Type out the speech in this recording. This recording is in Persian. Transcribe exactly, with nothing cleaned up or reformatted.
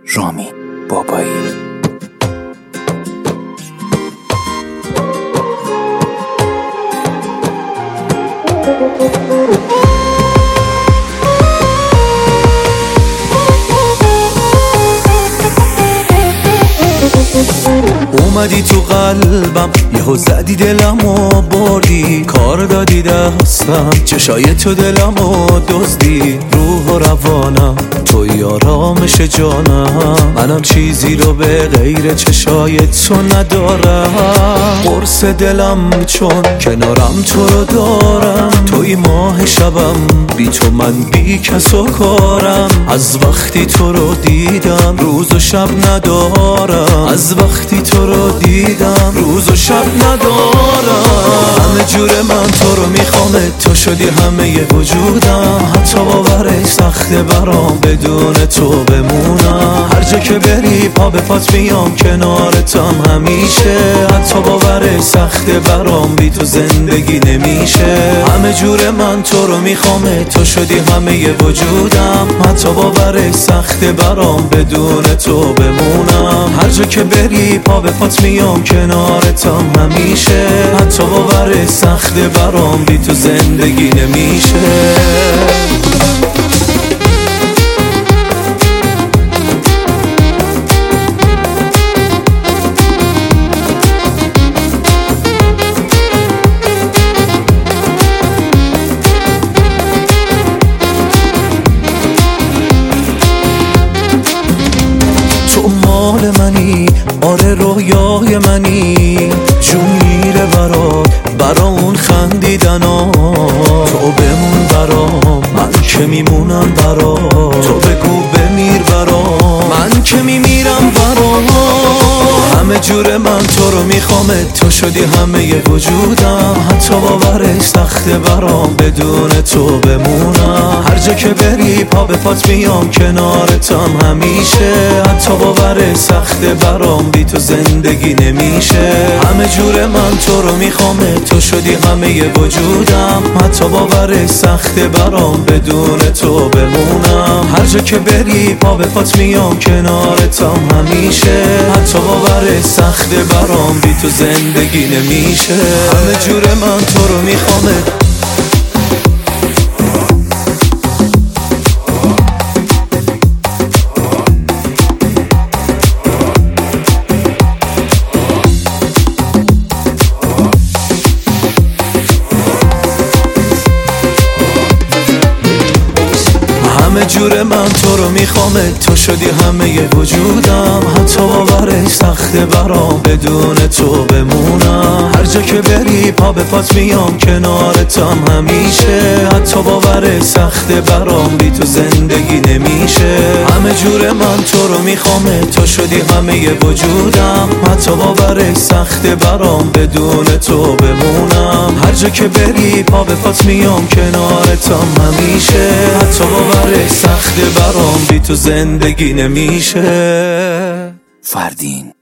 رامین بابایی. اومدی تو قلبم، یهو زدی دلمو بردی، کار دادی دستم، چشای تو دلمو دزدی، روح و روانم توی آرامش جانم، منم چیزی رو به غیر چشای تو ندارم. قرص دلم چون کنارم تو رو دارم، توی ماه شبم، بی تو من بی کس و کارم. از وقتی تو رو دیدم روز و شب ندارم، از وقتی تو رو دیدم روز و شب ندارم. همه جور من تو رو میخوامه، تو شدی همه ی وجودم، حتی باورش سخته برام بدون تو بمونم. هر جا که بری پا به پات میام، کنارتم همیشه، حتی باورش سخته برام بی تو زندگی نمیشه. همه جور من تو رو میخوامه، تو شدی همه ی وجودم، حتی باورش سخته برام بدون تو بمونم. هر جا که بری پا به پات میام، کنارتم همیشه، حتی باورش سخته برام بی تو زندگی نمیشه. تو مال منی، آره رویای منی، جون میره برات برا اون خندیدنا. تو بمون برام، من که میمونم برات، تو بگو بمیر برام، من که میمیرم برات. همه جور من تو رو میخوامه، تو شدی همه ی وجودم، حتی باورش سخته برام بدون تو بمونم. هر جا که بری پا به پات میام، کنارتم همیشه، حتی باورش سخته برام بی تو زندگی نمیشه. همه جور من تو رو میخوامه، تو شدی همه ی وجودم، حتی باورش سخته برام بدون تو بمونم. هر جا که بری پا به پات میام، کنارتم همیشه، حتی باورش سخته برام بی تو زندگی نمیشه. همه جور من تو رو میخوامه. همه جور من تو رو میخوامه، تو شدی همه ی وجودم، حتی باورش سخته برام بدون تو بمونم. هر جا که بری پا به پات میام، کنارتم همیشه، حتی باورش سخته برام بی تو زندگی نمیشه. همه جور من تو رو میخوامه، تو شدی همه ی وجودم، حتی باورش سخته برام بدون تو بمونم. هر جا که بری پا به پات میام، کنارتم همیشه، حتی باورش سخته برام بی تو زندگی نمیشه. فردین